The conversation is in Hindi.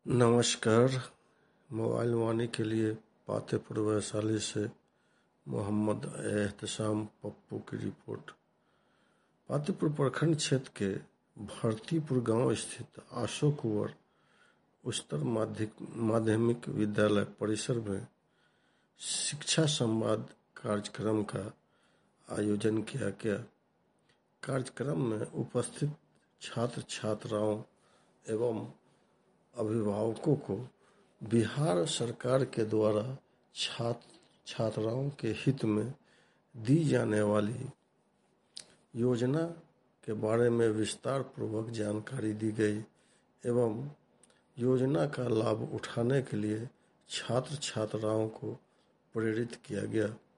नमस्कार। मोबाइल वाणी के लिए पातेपुर वैशाली से मोहम्मद एहतसाम पप्पू की रिपोर्ट। पातेपुर प्रखंड क्षेत्र के भरतीपुर गांव स्थित अशोक कुंवर उच्चतर माध्यमिक विद्यालय परिसर में शिक्षा संवाद कार्यक्रम का आयोजन किया गया। कार्यक्रम में उपस्थित छात्र छात्राओं एवं अभिभावकों को बिहार सरकार के द्वारा छात्राओं के हित में दी जाने वाली योजना के बारे में विस्तार पूर्वक जानकारी दी गई एवं योजना का लाभ उठाने के लिए छात्र छात्राओं को प्रेरित किया गया।